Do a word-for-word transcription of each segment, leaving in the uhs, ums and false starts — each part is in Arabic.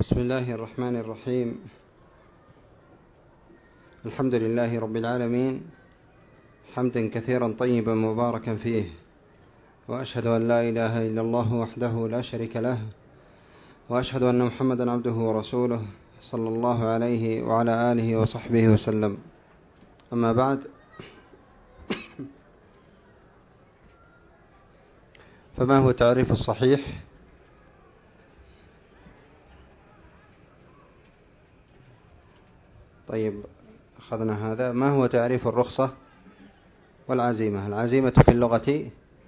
بسم الله الرحمن الرحيم. الحمد لله رب العالمين، حمدا كثيرا طيبا مباركا فيه، وأشهد أن لا إله إلا الله وحده لا شريك له، وأشهد أن محمدا عبده ورسوله صلى الله عليه وعلى آله وصحبه وسلم. أما بعد، فما هو تعريف الصحيح؟ طيب، أخذنا هذا. ما هو تعريف الرخصة والعزيمة؟ العزيمة في اللغة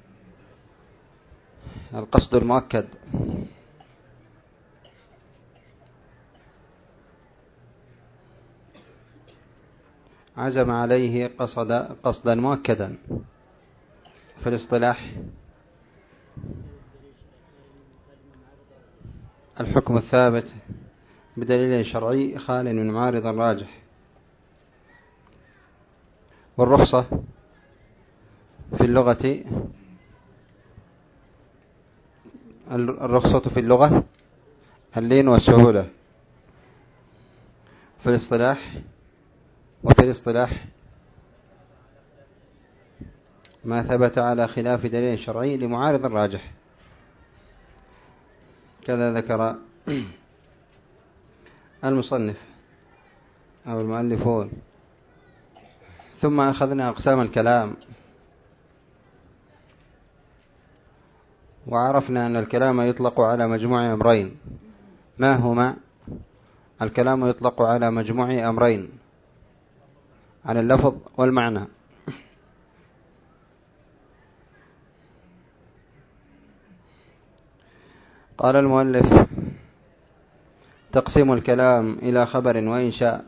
القصد المؤكد، عزم عليه قصد قصدا مؤكدا. في الاصطلاح الحكم الثابت بدليل شرعي خال من معارض راجح. والرخصة في اللغة الرخصة في اللغة اللين والسهولة. في الاصطلاح وفي الاصطلاح ما ثبت على خلاف دليل شرعي لمعارض راجح، كذا ذكر المصنف أو المؤلفون. ثم أخذنا أقسام الكلام، وعرفنا أن الكلام يطلق على مجموع أمرين. ما هما؟ الكلام يطلق على مجموع أمرين، على اللفظ والمعنى. قال المؤلف: تقسيم الكلام إلى خبر وإنشاء.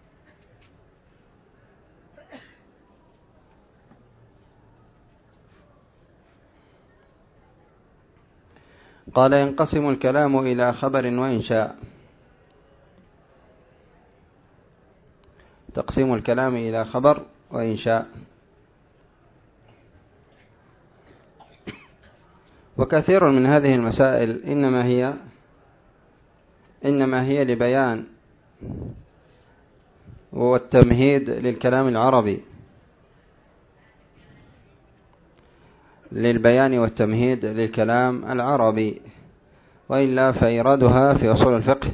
قال: ينقسم الكلام إلى خبر وإنشاء. تقسيم الكلام إلى خبر وإنشاء. وكثير من هذه المسائل إنما هي إنما هي لبيان والتمهيد للكلام العربي، للبيان والتمهيد للكلام العربي، وإلا فإيرادها في أصول الفقه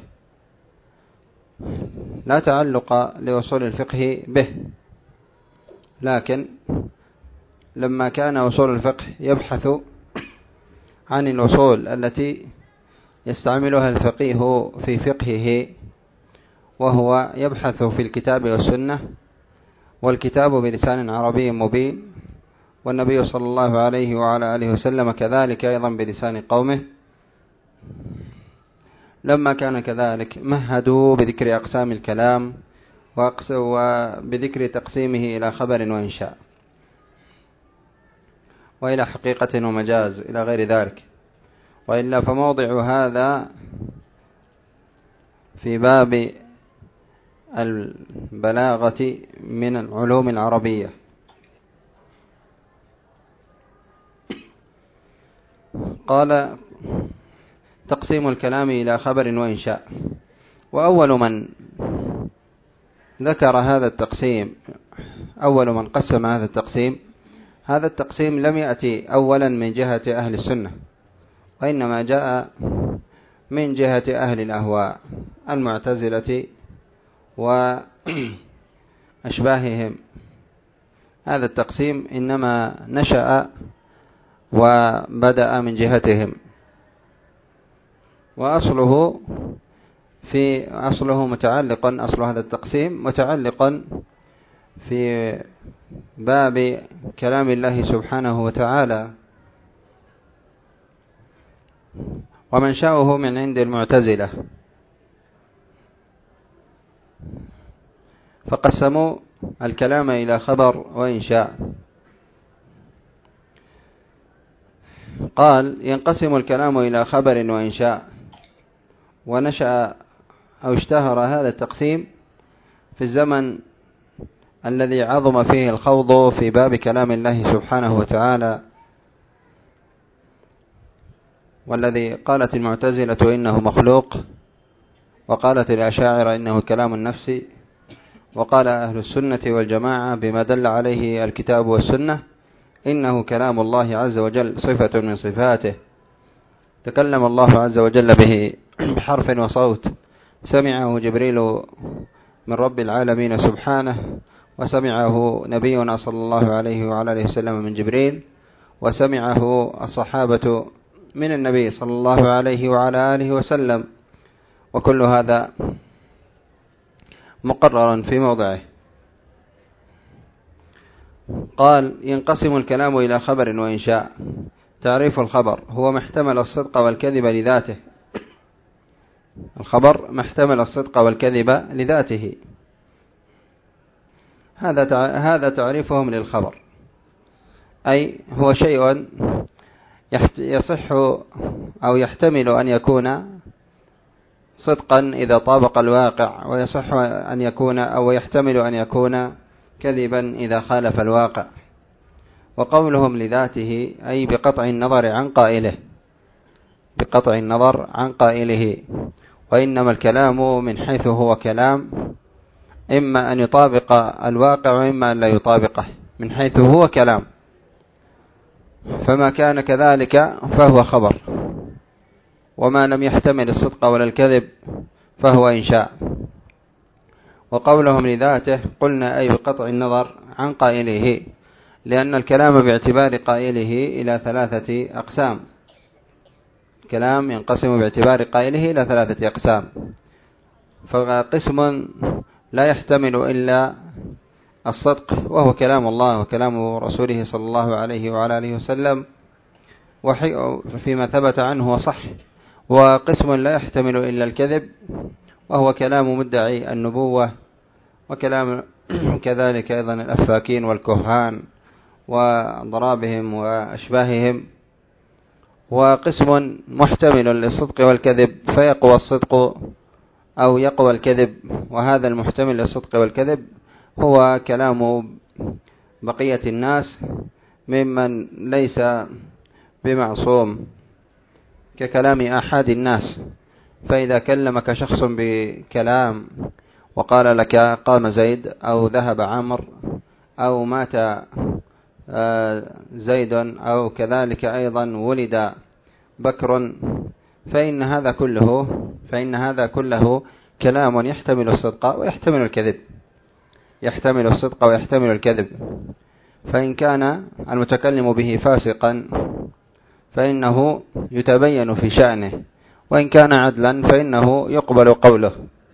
لا تعلق لأصول الفقه به. لكن لما كان أصول الفقه يبحث عن الأصول التي يستعملها الفقيه في فقهه، وهو يبحث في الكتاب والسنة، والكتاب بلسان عربي مبين، والنبي صلى الله عليه وعلى آله وسلم كذلك أيضا بلسان قومه. لما كان كذلك مهدوا بذكر أقسام الكلام وبذكر تقسيمه إلى خبر وإنشاء، وإلى حقيقة ومجاز إلى غير ذلك. وإلا فموضع هذا في باب البلاغة من العلوم العربية. قال: تقسيم الكلام إلى خبر وإنشاء. وأول من ذكر هذا التقسيم، أول من قسم هذا التقسيم، هذا التقسيم لم يأتي أولا من جهة أهل السنة، وإنما جاء من جهة أهل الأهواء المعتزلة وأشباههم. هذا التقسيم إنما نشأ وبدأ من جهتهم، وأصله في أصله متعلقا أصل هذا التقسيم متعلقا في باب كلام الله سبحانه وتعالى، ومنشأه من عند المعتزلة، فقسموا الكلام إلى خبر وإنشاء. قال: ينقسم الكلام إلى خبر وإنشاء. ونشأ أو اشتهر هذا التقسيم في الزمن الذي عظم فيه الخوض في باب كلام الله سبحانه وتعالى، والذي قالت المعتزلة إنه مخلوق، وقالت الأشاعرة إنه كلام النفس، وقال أهل السنة والجماعة بما دل عليه الكتاب والسنة إنه كلام الله عز وجل صفة من صفاته، تكلم الله عز وجل به بحرف وصوت سمعه جبريل من رب العالمين سبحانه، وسمعه نبينا صلى الله عليه وعلى آله وسلم من جبريل، وسمعه الصحابة من النبي صلى الله عليه وعلى آله وسلم، وكل هذا مقرر في موضعه. قال: ينقسم الكلام إلى خبر وإنشاء. تعريف الخبر: هو ما احتمل الصدق والكذب لذاته. الخبر ما احتمل الصدق والكذب لذاته، هذا هذا تعريفهم للخبر، أي هو شيء يصح أو يحتمل أن يكون صدقا إذا طابق الواقع، ويصح أن يكون أو يحتمل أن يكون كذبا إذا خالف الواقع. وقولهم لذاته أي بقطع النظر عن قائله، بقطع النظر عن قائله. وإنما الكلام من حيث هو كلام إما أن يطابق الواقع وإما أن لا يطابقه، من حيث هو كلام، فما كان كذلك فهو خبر، وما لم يحتمل الصدق ولا الكذب فهو إنشاء. وقولهم لذاته قلنا أي بقطع النظر عن قائله، لأن الكلام باعتبار قائله إلى ثلاثة أقسام. الكلام ينقسم باعتبار قائله إلى ثلاثة أقسام، فقسم لا يحتمل إلا الصدق وهو كلام الله وكلام رسوله صلى الله عليه وعلى آله وسلم فيما ثبت عنه وصح، وقسم لا يحتمل إلا الكذب وهو كلام مدعي النبوة، وكلام كذلك أيضا الأفاكين والكهان وضرابهم وأشباههم. وقسم محتمل للصدق والكذب فيقوى الصدق أو يقوى الكذب، وهذا المحتمل للصدق والكذب هو كلام بقية الناس ممن ليس بمعصوم، ككلام أحد الناس. فإذا كلمك شخص بكلام وقال لك قام زيد أو ذهب عمرو أو مات زيد أو كذلك أيضا ولد بكر، فإن هذا كله فإن هذا كله كلام يحتمل الصدق ويحتمل الكذب، يحتمل الصدق ويحتمل الكذب. فإن كان المتكلم به فاسقا فإنه يتبين في شأنه، وإن كان عدلا فإنه يقبل قوله.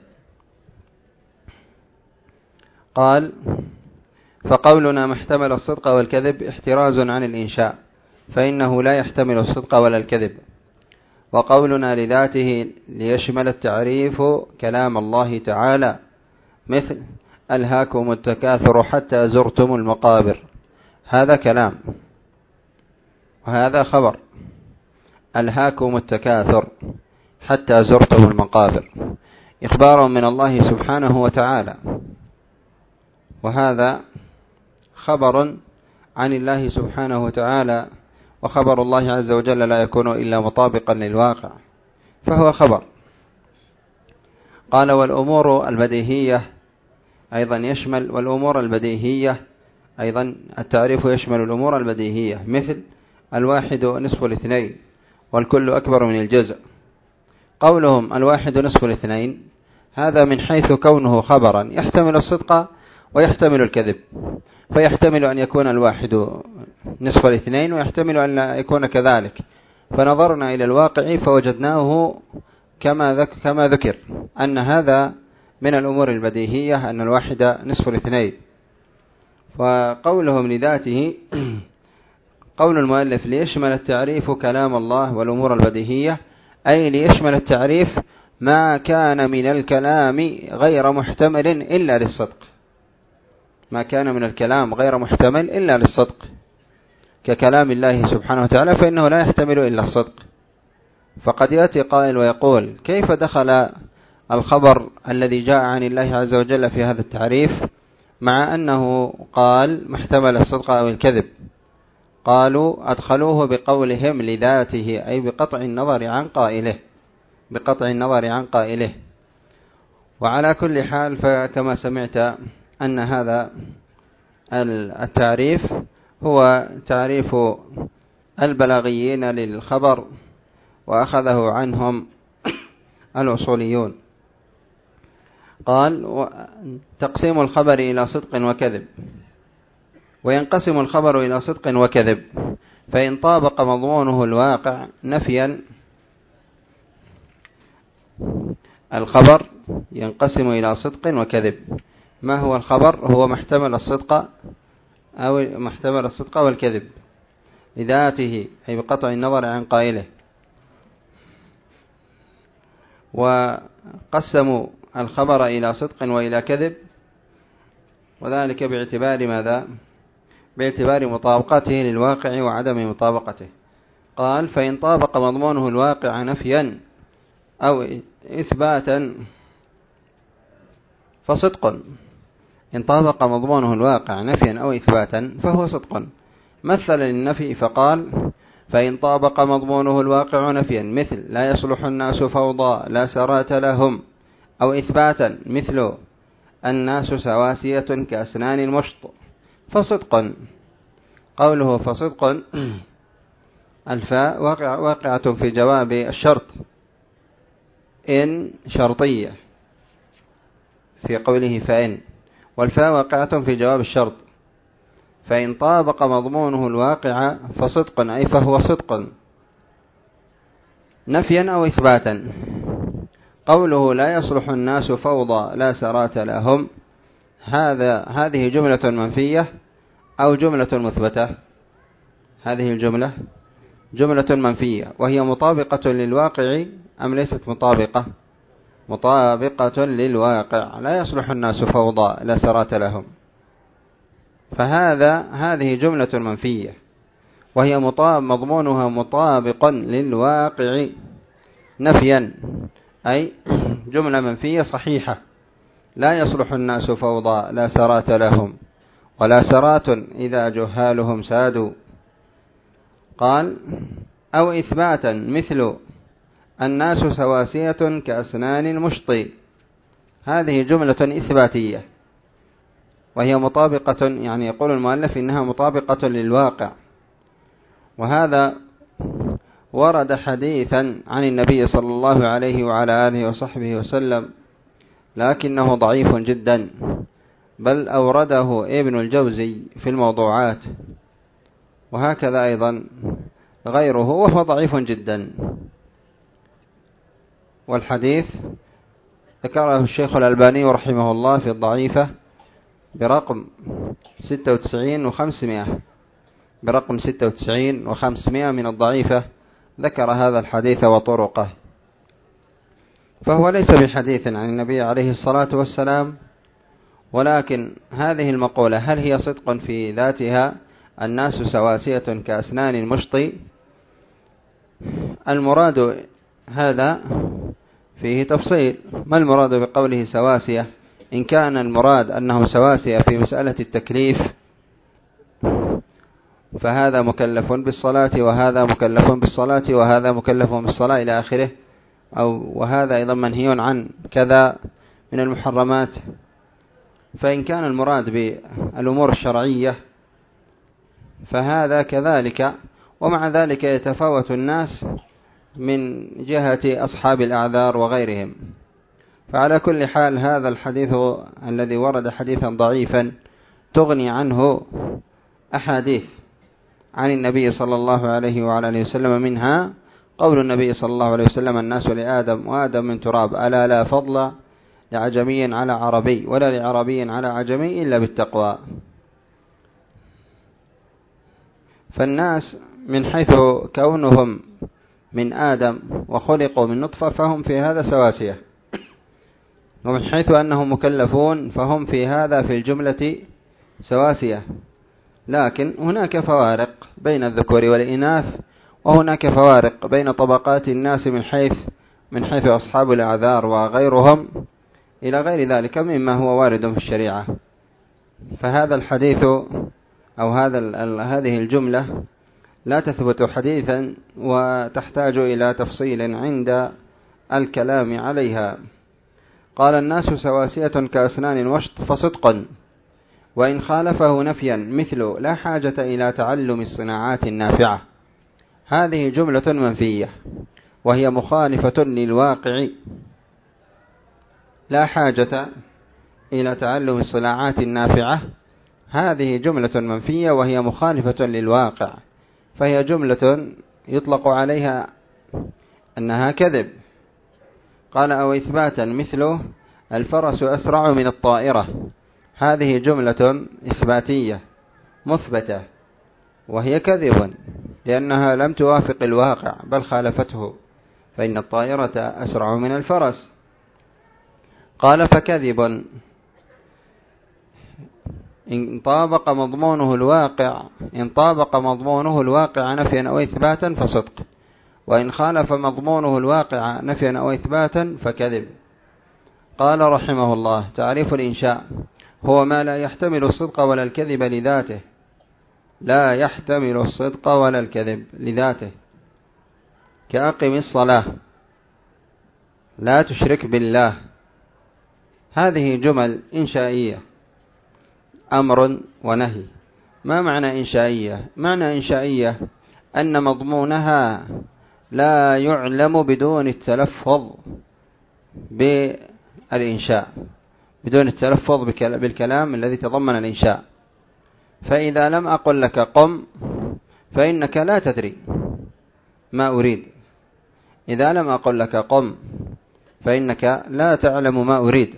قال: فقولنا ما احتمل الصدق والكذب احتراز عن الإنشاء، فإنه لا يحتمل الصدق ولا الكذب. وقولنا لذاته ليشمل التعريف كلام الله تعالى، مثل ألهاكم التكاثر حتى زرتم المقابر، هذا كلام وهذا خبر. ألهاكم التكاثر حتى زرتم المقابر إخبار من الله سبحانه وتعالى، وهذا خبر عن الله سبحانه وتعالى، وخبر الله عز وجل لا يكون إلا مطابقا للواقع، فهو خبر. قال: والأمور البديهية أيضا يشمل والأمور البديهية أيضا التعريف يشمل الأمور البديهية، مثل الواحد نصف الاثنين والكل أكبر من الجزء. قولهم الواحد نصف الاثنين هذا من حيث كونه خبرا يحتمل الصدق ويحتمل الكذب، فيحتمل أن يكون الواحد نصف الاثنين ويحتمل أن لا يكون كذلك، فنظرنا إلى الواقع فوجدناه كما كما ذكر أن هذا من الأمور البديهية أن الواحد نصف الاثنين. وقولهم لذاته قول المؤلف ليشمل التعريف كلام الله والأمور البديهية، أي ليشمل التعريف ما كان من الكلام غير محتمل إلا للصدق، ما كان من الكلام غير محتمل إلا للصدق، ككلام الله سبحانه وتعالى فإنه لا يحتمل إلا الصدق. فقد يأتي قائل ويقول: كيف دخل الخبر الذي جاء عن الله عز وجل في هذا التعريف مع أنه قال ما احتمل الصدق أو الكذب؟ قالوا: أدخلوه بقولهم لذاته، أي بقطع النظر عن قائله، بقطع النظر عن قائله. وعلى كل حال فكما سمعت أن هذا التعريف هو تعريف البلاغيين للخبر، وأخذه عنهم الأصوليون. قال: تقسيم الخبر إلى صدق وكذب. وينقسم الخبر إلى صدق وكذب، فإن طابق مضمونه الواقع نفيا. الخبر ينقسم إلى صدق وكذب. ما هو الخبر؟ هو محتمل الصدق أو محتمل الصدق والكذب لذاته، أي بقطع النظر عن قائله. وقسموا الخبر إلى صدق وإلى كذب، وذلك باعتبار ماذا؟ باعتبار مطابقته للواقع وعدم مطابقته. قال: فإن طابق مضمونه الواقع نفيا أو إثباتا فصدق. إن طابق مضمونه الواقع نفيا أو إثباتا فهو صدق. مثل للنفي فقال: فإن طابق مضمونه الواقع نفيا مثل لا يصلح الناس فوضى لا سرات لهم، أو إثباتا مثل الناس سواسية كأسنان المشط فصدق. قوله فصدق الفاء واقع واقعة في جواب الشرط، إن شرطية في قوله فإن، والفاء واقعة في جواب الشرط. فإن طابق مضمونه الواقع فصدق، أي فهو صدق نفيا أو إثباتا. قوله لا يصلح الناس فوضى لا سرات لهم، هذا هذه جملة منفية أو جملة مثبتة؟ هذه الجملة جملة منفية، وهي مطابقة للواقع أم ليست مطابقة؟ مطابقة للواقع. لا يصلح الناس فوضى لا سرات لهم، فهذا هذه جملة منفية، وهي مضمونها مطابق للواقع نفيا، أي جملة منفية صحيحة. لا يصلح الناس فوضى لا سرات لهم، ولا سرات إذا جهالهم سادوا. قال: أو إثباتا مثل الناس سواسية كأسنان المشط، هذه جملة إثباتية وهي مطابقة، يعني يقول المؤلف إنها مطابقة للواقع. وهذا ورد حديثا عن النبي صلى الله عليه وعلى آله وصحبه وسلم، لكنه ضعيف جدا، بل أورده ابن الجوزي في الموضوعات، وهكذا أيضا غيره، وهو ضعيف جدا. والحديث ذكره الشيخ الألباني رحمه الله في الضعيفة برقم ستة وتسعين وخمسمائة، برقم ستة وتسعين وخمسمائة من الضعيفة، ذكر هذا الحديث وطرقه. فهو ليس بحديث عن النبي عليه الصلاة والسلام، ولكن هذه المقولة هل هي صدق في ذاتها؟ الناس سواسية كأسنان المشط، المراد هذا فيه تفصيل. ما المراد بقوله سواسية؟ إن كان المراد أنهم سواسية في مسألة التكليف فهذا مكلف بالصلاة، وهذا مكلف بالصلاة، وهذا مكلف بالصلاة إلى آخره، أو وهذا أيضا منهي عن كذا من المحرمات. فإن كان المراد بالأمور الشرعية فهذا كذلك. ومع ذلك يتفاوت الناس من جهة أصحاب الأعذار وغيرهم. فعلى كل حال هذا الحديث الذي ورد حديثا ضعيفا تغني عنه أحاديث عن النبي صلى الله عليه وعلى آله وسلم، منها قول النبي صلى الله عليه وسلم: الناس لآدم وآدم من تراب، ألا لا فضل لعجمي على عربي ولا لعربي على عجمي إلا بالتقوى. فالناس من حيث كونهم من آدم وخلقوا من نطفة فهم في هذا سواسية، ومن حيث أنهم مكلفون فهم في هذا في الجملة سواسية. لكن هناك فوارق بين الذكور والإناث، وهناك فوارق بين طبقات الناس من حيث من حيث أصحاب الأعذار وغيرهم إلى غير ذلك مما هو وارد في الشريعة. فهذا الحديث أو هذا هذه الجملة لا تثبت حديثا وتحتاج إلى تفصيل عند الكلام عليها. قال الناس سواسية كأسنان الوشط فصدق، وإن خالفه نفيا مثل لا حاجة إلى تعلم الصناعات النافعة. هذه جملة منفية وهي مخالفة للواقع. لا حاجة إلى تعلم الصناعات النافعة هذه جملة منفية وهي مخالفة للواقع، فهي جملة يطلق عليها أنها كذب. قال أو إثباتا مثله الفرس أسرع من الطائرة. هذه جملة إثباتية مثبتة وهي كذب لأنها لم توافق الواقع بل خالفته، فإن الطائرة أسرع من الفرس. قال فكذب إن طابق مضمونه الواقع إن طابق مضمونه الواقع نفيا أو إثباتا فصدق، وإن خالف مضمونه الواقع نفيا أو إثباتا فكذب. قال رحمه الله تعريف الإنشاء هو ما لا يحتمل الصدق ولا الكذب لذاته. لا يحتمل الصدق ولا الكذب لذاته، كأقم الصلاة، لا تشرك بالله. هذه جمل إنشائية، أمر ونهي. ما معنى إنشائية؟ معنى إنشائية أن مضمونها لا يعلم بدون التلفظ بالإنشاء، بدون التلفظ بالكلام الذي تضمن الإنشاء. فإذا لم أقل لك قم فإنك لا تدري ما أريد. إذا لم أقل لك قم فإنك لا تعلم ما أريد،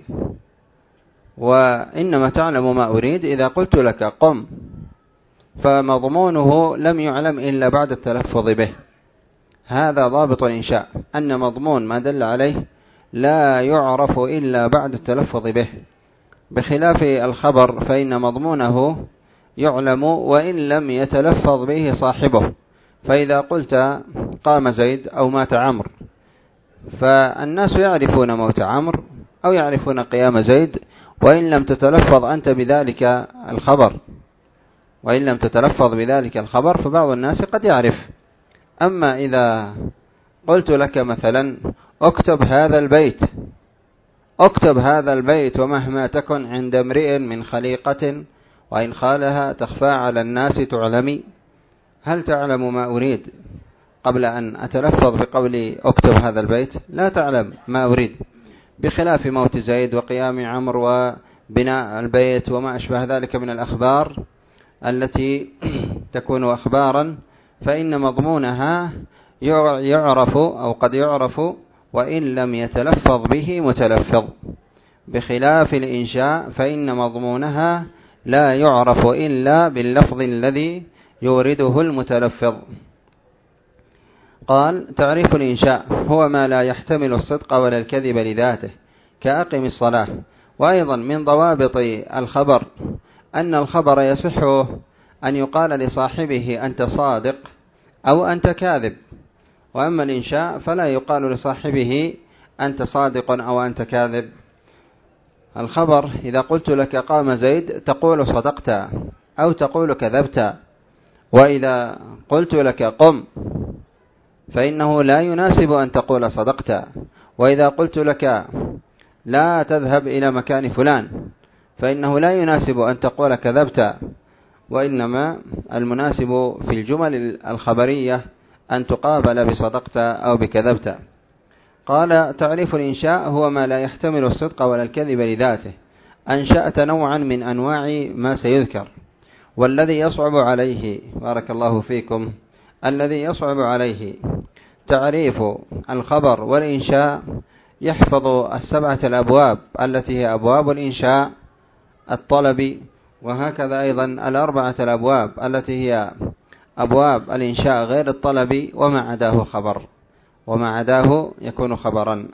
وإنما تعلم ما أريد إذا قلت لك قم، فمضمونه لم يعلم إلا بعد التلفظ به. هذا ضابط الإنشاء، أن مضمون ما دل عليه لا يعرف إلا بعد التلفظ به، بخلاف الخبر فإن مضمونه يعلم وإن لم يتلفظ به صاحبه. فإذا قلت قام زيد أو مات عمرو، فالناس يعرفون موت عمرو أو يعرفون قيام زيد وإن لم تتلفظ أنت بذلك الخبر وإن لم تتلفظ بذلك الخبر فبعض الناس قد يعرف. أما إذا قلت لك مثلا اكتب هذا البيت اكتب هذا البيت ومهما تكن عند امرئ من خليقة وإن خالها تخفى على الناس تعلمي. هل تعلم ما أريد قبل أن أتلفظ بقولي اكتب هذا البيت؟ لا تعلم ما أريد، بخلاف موت زيد وقيام عمرو وبناء البيت وما أشبه ذلك من الأخبار التي تكون أخبارا، فإن مضمونها يعرف أو قد يعرف وإن لم يتلفظ به متلفظ، بخلاف الإنشاء فإن مضمونها لا يعرف إلا باللفظ الذي يورده المتلفظ. قال تعريف الإنشاء هو ما لا يحتمل الصدق ولا الكذب لذاته، كأقم الصلاة. وأيضا من ضوابط الخبر أن الخبر يصح أن يقال لصاحبه أنت صادق أو أنت كاذب، وأما الإنشاء فلا يقال لصاحبه أنت صادق أو أنت كاذب. الخبر إذا قلت لك قام زيد تقول صدقت أو تقول كذبت، وإذا قلت لك قم فإنه لا يناسب أن تقول صدقت، وإذا قلت لك لا تذهب إلى مكان فلان فإنه لا يناسب أن تقول كذبت، وإنما المناسب في الجمل الخبرية أن تقابل بصدقت أو بكذبت. قال تعريف الإنشاء هو ما لا يحتمل الصدق ولا الكذب لذاته. أنشأت نوعا من أنواع ما سيذكر، والذي يصعب عليه بارك الله فيكم الذي يصعب عليه تعريف الخبر والإنشاء يحفظ السبعة الأبواب التي هي أبواب الإنشاء الطلبي، وهكذا أيضا الأربعة الأبواب التي هي أبواب الإنشاء غير الطلبي، وما عداه خبر وما عداه يكون خبرا.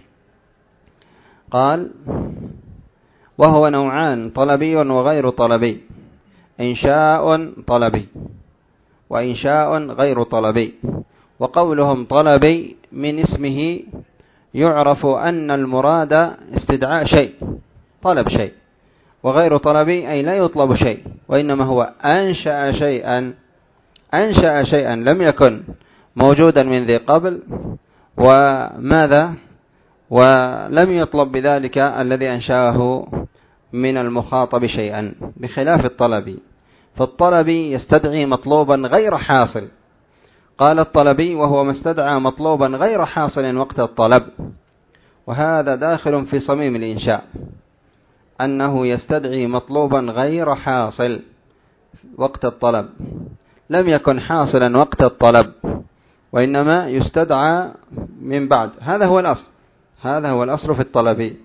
قال وهو نوعان طلبي وغير طلبي، إنشاء طلبي وإنشاء غير طلبي. وقولهم طلبي من اسمه يعرف أن المراد استدعاء شيء، طلب شيء، وغير طلبي أي لا يطلب شيء، وإنما هو أنشأ شيئا أنشأ شيئا لم يكن موجودا من ذي قبل، وماذا ولم يطلب بذلك الذي أنشأه من المخاطب شيئا، بخلاف الطلبي، فالطلبي يستدعي مطلوبا غير حاصل. قال الطلبي: وهو ما استدعى مطلوبا غير حاصل وقت الطلب، وهذا داخل في صميم الإنشاء، أنه يستدعي مطلوبا غير حاصل وقت الطلب، لم يكن حاصلا وقت الطلب وإنما يستدعى من بعد. هذا هو الأصل، هذا هو الأصل في الطلبي.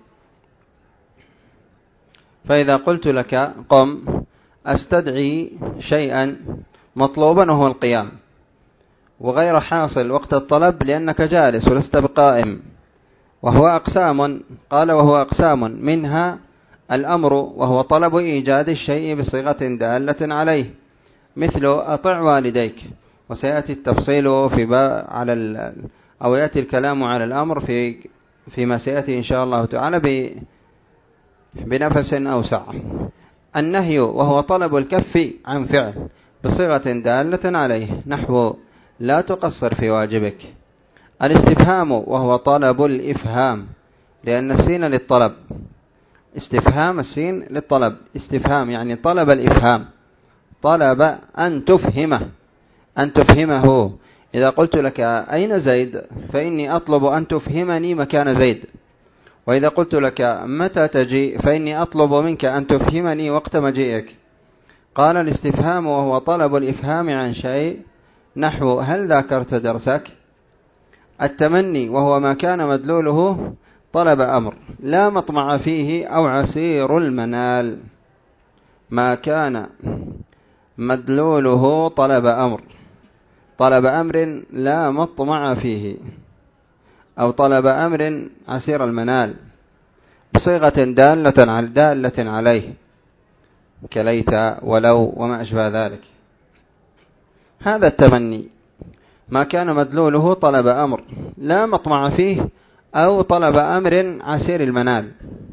فإذا قلت لك قم، أستدعي شيئا مطلوبا وهو القيام، وغير حاصل وقت الطلب لأنك جالس ولست بقائم، وهو أقسام. قال: وهو أقسام، منها الأمر وهو طلب إيجاد الشيء بصيغة دالة عليه، مثل أطع والديك، وسيأتي التفصيل في على ال... أو يأتي الكلام على الأمر في فيما سيأتي إن شاء الله تعالى ب... بنفس أوسع. النهي وهو طلب الكف عن فعل بصيغة دالة عليه، نحو لا تقصر في واجبك. الاستفهام وهو طلب الإفهام، لأن السين للطلب، استفهام السين للطلب، استفهام يعني طلب الإفهام، طلب أن تفهمه، أن تفهمه. إذا قلت لك أين زيد فإني أطلب أن تفهمني مكان زيد، وإذا قلت لك متى تجي فإني أطلب منك أن تفهمني وقت مجيئك. قال: الاستفهام وهو طلب الإفهام عن شيء، نحو هل ذاكرت درسك. التمني وهو ما كان مدلوله طلب أمر لا مطمع فيه أو عسير المنال، ما كان مدلوله طلب أمر، طلب أمر لا مطمع فيه أو طلب أمر عسير المنال، بصيغة دالة على دالة عليه، كليت ولو وما أشبه ذلك. هذا التمني ما كان مدلوله طلب أمر لا مطمع فيه أو طلب أمر عسير المنال.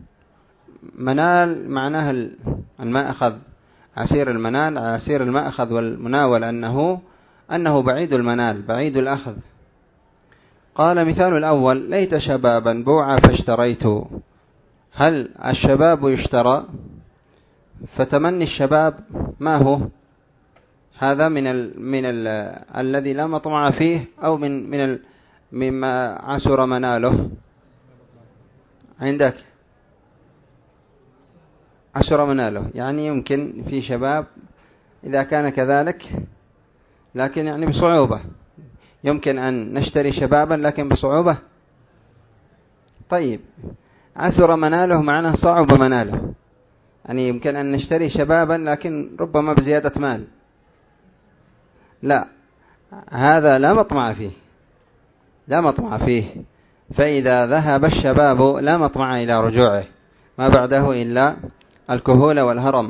منال معناها المأخذ، عسير المنال عسير المأخذ والمناول، أنه أنه بعيد المنال بعيد الأخذ. قال: مثال الأول: ليت شبابا بوعى فاشتريت. هل الشباب يشترى؟ فتمني الشباب ما هو؟ هذا من ال من ال الذي لا مطمع فيه أو من من ال مما عسر مناله. عندك عسر مناله يعني يمكن في شباب إذا كان كذلك، لكن يعني بصعوبة، يمكن أن نشتري شبابا لكن بصعوبة. طيب، عسر مناله معناه صعب مناله، يعني يمكن أن نشتري شبابا لكن ربما بزيادة مال. لا، هذا لا مطمع فيه، لا مطمع فيه. فإذا ذهب الشباب لا مطمع إلى رجوعه، ما بعده إلا الكهول والهرم.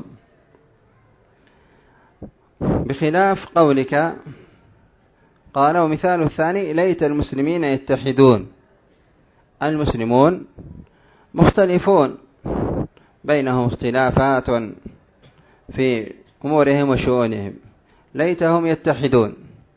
بخلاف قولك. قال: ومثال الثاني: ليت المسلمين يتحدون. المسلمون مختلفون، بينهم اختلافات في أمورهم وشؤونهم، ليتهم يتحدون.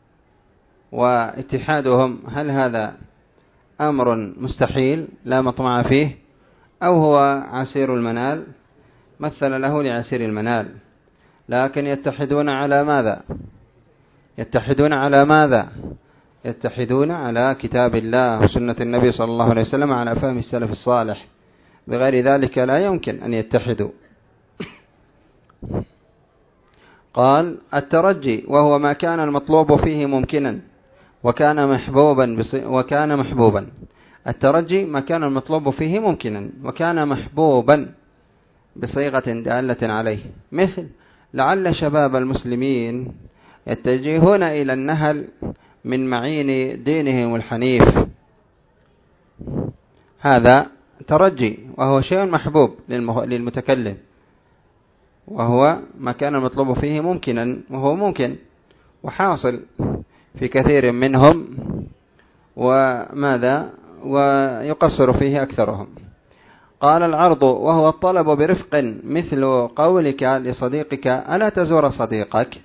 واتحادهم هل هذا أمر مستحيل لا مطمع فيه، أو هو عسير المنال؟ مثل له لعسير المنال. لكن يتحدون على ماذا؟ يتحدون على ماذا؟ يتحدون على كتاب الله وسنة النبي صلى الله عليه وسلم على فهم السلف الصالح، بغير ذلك لا يمكن أن يتحدوا. قال: الترجي وهو ما كان المطلوب فيه ممكنا وكان محبوبا بص... وكان محبوبا. الترجي ما كان المطلوب فيه ممكنا وكان محبوبا بصيغة دالة عليه، مثل لعل شباب المسلمين يتجهون إلى النهل من معين دينهم الحنيف. هذا ترجي وهو شيء محبوب للمتكلم، وهو ما كان المطلوب فيه ممكنا، وهو ممكن وحاصل في كثير منهم، وماذا ويقصر فيه أكثرهم. قال: العرض وهو الطلب برفق، مثل قولك لصديقك ألا تزور صديقك.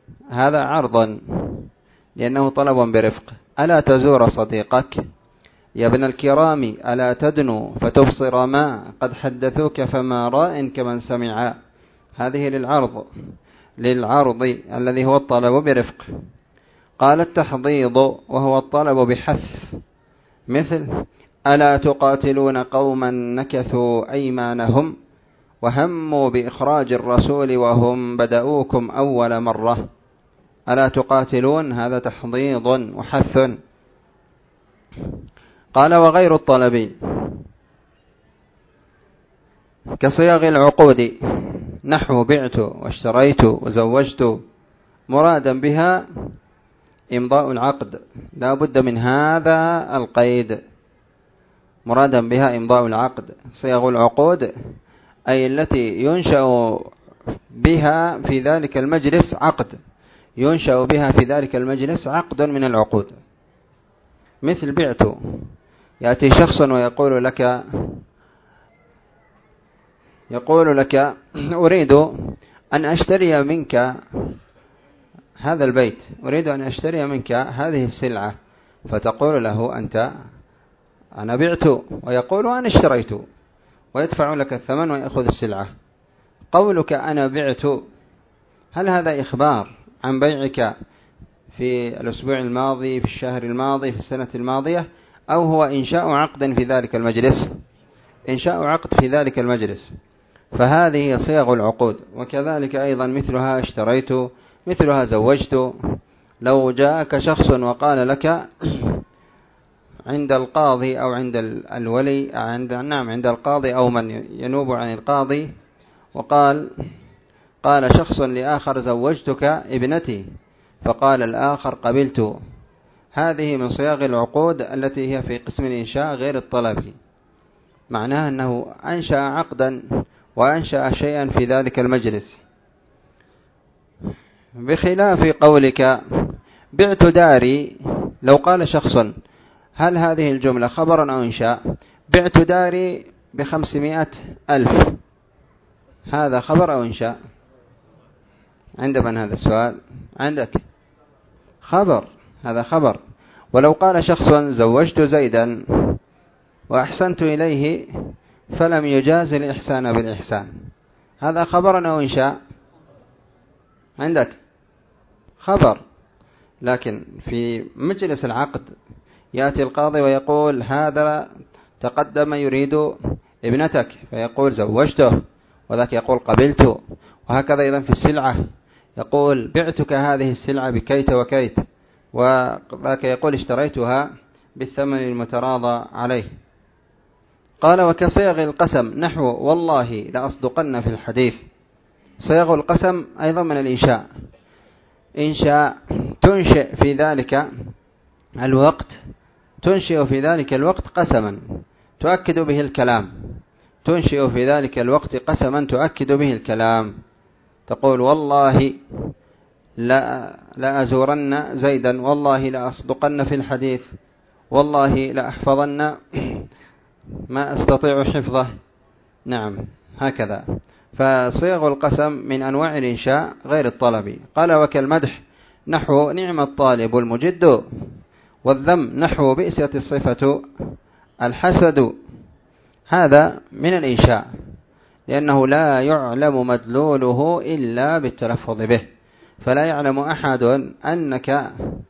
هذا عرض لأنه طلب برفق، ألا تزور صديقك، يا ابن الكرام ألا تدنو فتبصر ما قد حدثوك فما راء كمن سمع. هذه للعرض للعرض الذي هو الطلب برفق. قال التحضيض وهو الطلب بحث، مثل ألا تقاتلون قوما نكثوا أيمانهم وهموا بإخراج الرسول وهم بدأوكم أول مرة. ألا تقاتلون هذا تحضيض وحث. قال وغير الطلب كصيغ العقود نحو بعت واشتريت وزوجت، مرادا بها إمضاء العقد، لا بد من هذا القيد، مرادا بها إمضاء العقد. صيغ العقود أي التي ينشأ بها في ذلك المجلس عقد، ينشأ بها في ذلك المجلس عقد من العقود. مثل بعت، يأتي شخص ويقول لك يقول لك أريد أن أشتري منك هذا البيت، أريد أن أشتري منك هذه السلعة، فتقول له أنت أنا بعت، ويقول أنا اشتريت، ويدفع لك الثمن ويأخذ السلعة. قولك أنا بعت، هل هذا إخبار عن بيعك في الأسبوع الماضي، في الشهر الماضي، في السنة الماضية، أو هو إنشاء عقد في ذلك المجلس؟ إنشاء عقد في ذلك المجلس. فهذه صيغ العقود. وكذلك أيضا مثلها اشتريت، مثلها زوجت. لو جاءك شخص وقال لك عند القاضي أو عند الولي، عند نعم عند القاضي أو من ينوب عن القاضي، وقال قال شخص لآخر زوجتك ابنتي، فقال الآخر قبلت، هذه من صياغ العقود التي هي في قسم الإنشاء غير الطلبي، معناها أنه أنشأ عقدا وأنشأ شيئا في ذلك المجلس. بخلاف قولك بعت داري، لو قال شخص هل هذه الجملة خبرا أو إنشاء؟ بعت داري بخمسمائة ألف، هذا خبر أو إنشاء؟ عند من هذا السؤال؟ عندك خبر، هذا خبر. ولو قال شخص زوجت زيدا وأحسنت إليه فلم يجاز الإحسان بالإحسان، هذا خبر أو إنشاء؟ عندك خبر. لكن في مجلس العقد يأتي القاضي ويقول هذا تقدم يريد ابنتك، فيقول زوجته، وذاك يقول قبلت. وهكذا أيضا في السلعة، يقول بعتك هذه السلعة بكيت وكيت، وذاك يقول اشتريتها بالثمن المتراضى عليه. قال وكصيغ القسم نحو والله لأصدقن في الحديث. صيغ القسم أيضا من الإنشاء، إنشاء تنشئ في ذلك الوقت، تنشئ في ذلك الوقت قسما تؤكد به الكلام، تنشئ في ذلك الوقت قسما تؤكد به الكلام. تقول والله لا, لا أزورن زيدا، والله لا أصدقن في الحديث، والله لا أحفظن ما أستطيع حفظه. نعم هكذا. فصيغ القسم من أنواع الإنشاء غير الطلبي. قال وكالمدح نحو نعم الطالب المجد، والذم نحو بئست الصفة الحسد. هذا من الإنشاء، لأنه لا يعلم مدلوله إلا بالتلفظ به، فلا يعلم أحد أنك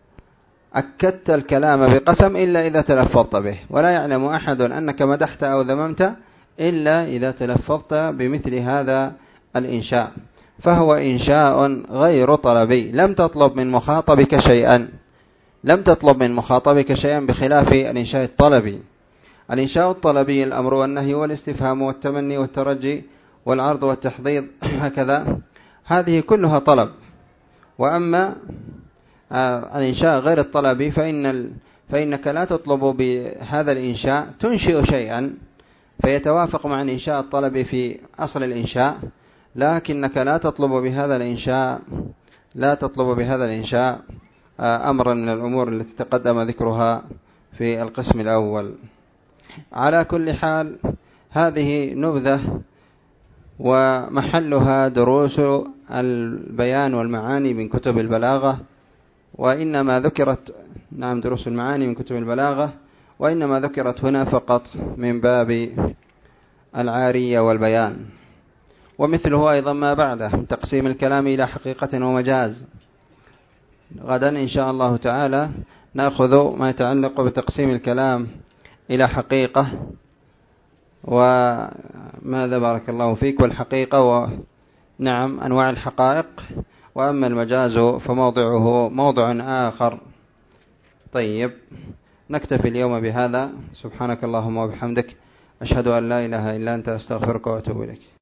أكدت الكلام بقسم إلا إذا تلفظت به، ولا يعلم أحد أنك مدحت أو ذممت إلا إذا تلفظت بمثل هذا الإنشاء. فهو إنشاء غير طلبي، لم تطلب من مخاطبك شيئا، لم تطلب من مخاطبك شيئا، بخلاف الإنشاء الطلبي. الإنشاء الطلبي الأمر والنهي والاستفهام والتمني والترجي والعرض والتحضيض، هكذا هذه كلها طلب. وأما الإنشاء غير الطلبي فإن ال... فإنك لا تطلب بهذا الإنشاء، تنشئ شيئا فيتوافق مع الإنشاء الطلبي في أصل الإنشاء، لكنك لا تطلب بهذا الإنشاء لا تطلب بهذا الإنشاء أمرا من الأمور التي تقدم ذكرها في القسم الأول. على كل حال هذه نبذة ومحلها دروس البيان والمعاني من كتب البلاغة، وإنما ذكرت نعم دروس المعاني من كتب البلاغة، وإنما ذكرت هنا فقط من باب العارية والبيان. ومثله أيضا ما بعده من تقسيم الكلام إلى حقيقة ومجاز. غدا إن شاء الله تعالى نأخذ ما يتعلق بتقسيم الكلام إلى حقيقة وماذا بارك الله فيك والحقيقة ونعم أنواع الحقائق، وأما المجاز فموضعه موضع آخر. طيب نكتفي اليوم بهذا. سبحانك اللهم وبحمدك، أشهد أن لا إله إلا أنت، أستغفرك وأتوب إليك.